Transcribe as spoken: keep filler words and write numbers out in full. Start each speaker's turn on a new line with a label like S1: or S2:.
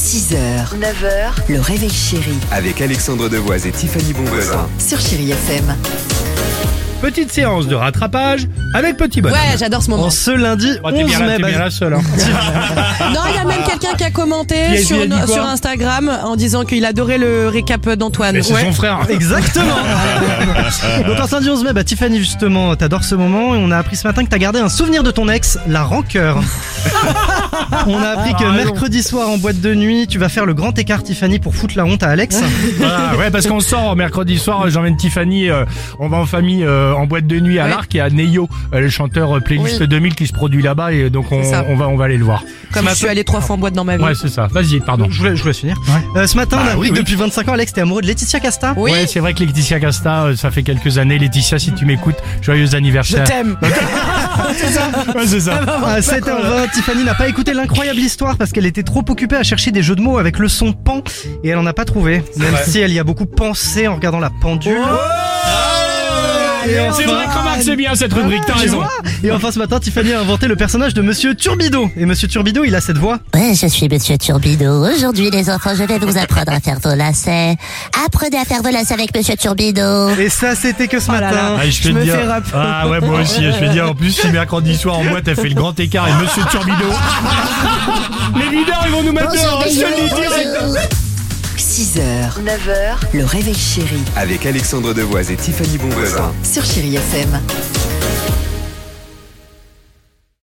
S1: six heures, neuf heures, le réveil chéri
S2: Avec Alexandre Devoise et Tiffany Bonvoisin.
S1: sur Chéri F M.
S3: Petite séance de rattrapage avec Petit Bonhomme.
S4: Ouais, j'adore ce moment.
S5: En ce lundi
S3: Oh, t'es
S5: onze
S3: bien là,
S5: mai,
S3: t'es
S5: bah,
S3: bien la seule. Hein.
S4: Non, il y a même quelqu'un qui a
S3: Qui
S4: commenté
S3: a-
S4: sur,
S3: qui a dit quoi
S4: sur Instagram en disant qu'il adorait le récap d'Antoine.
S3: Mais c'est
S4: Ouais.
S3: son frère.
S5: exactement. Donc en ce lundi onze mai, bah, Tiffany justement, t'adores ce moment et on a appris ce matin que t'as gardé un souvenir de ton ex, la rancœur. On a appris que
S3: Ah,
S5: mercredi soir en boîte de nuit, tu vas faire le grand écart Tiffany pour foutre la honte à Alex.
S3: Voilà, ouais, parce qu'on sort mercredi soir, j'emmène Tiffany, euh, on va en famille euh, en boîte de nuit à
S4: Oui.
S3: l'Arc et à Neyo, euh, le chanteur euh, playlist
S4: Oui.
S3: deux mille qui se produit là-bas et donc on,
S4: C'est ça.
S3: on va on va aller le voir.
S4: Comme je suis allé trois fois en boîte dans ma vie.
S3: Ouais, c'est ça. Vas-y, pardon.
S5: Je voulais, je voulais finir.
S3: Ouais.
S5: Euh, ce matin,
S3: Bah,
S5: on a appris
S3: oui,
S5: que
S3: oui.
S5: depuis vingt-cinq ans, Alex, t'es amoureux de Laetitia Casta.
S4: Oui,
S3: Ouais, c'est vrai que Laetitia Casta, euh, ça fait quelques années. Laetitia, si tu m'écoutes, joyeux
S4: je
S3: anniversaire.
S4: t'aime.
S3: Ouais, c'est ça.
S5: À sept heures vingt, Tiffany n'a pas écouté l'incroyable histoire parce qu'elle était trop occupée à chercher des jeux de mots avec le son pan et elle en a pas trouvé. Même
S3: vrai.
S5: si elle y a beaucoup pensé en regardant la pendule. Et
S3: C'est
S5: enfin-
S3: vrai que remarque, c'est bien cette rubrique, t'as
S5: Tu
S3: raison.
S5: vois Et enfin ce matin, Tiffany a inventé le personnage de Monsieur Turbido. Et Monsieur Turbido, il a cette voix.
S6: Ouais, je suis Monsieur Turbido. Aujourd'hui, les enfants, je vais vous apprendre à faire vos lacets. Apprenez à faire vos lacets avec Monsieur Turbido.
S5: Et ça, c'était que ce
S4: Oh là
S5: matin.
S4: là.
S3: Ah, je,
S4: Je
S3: vais te
S4: me
S3: dire.
S4: fais rap.
S3: Ah ouais, moi aussi, je vais dire. En plus, si mercredi soir en boîte, elle fait le grand écart et Monsieur Turbido. Les leaders, ils vont nous mettre dehors. Je te le dis direct.
S1: six heures, neuf heures, le réveil chéri
S2: Avec Alexandre Devoise et Tiffany Bonvoisin.
S1: sur Chéri F M.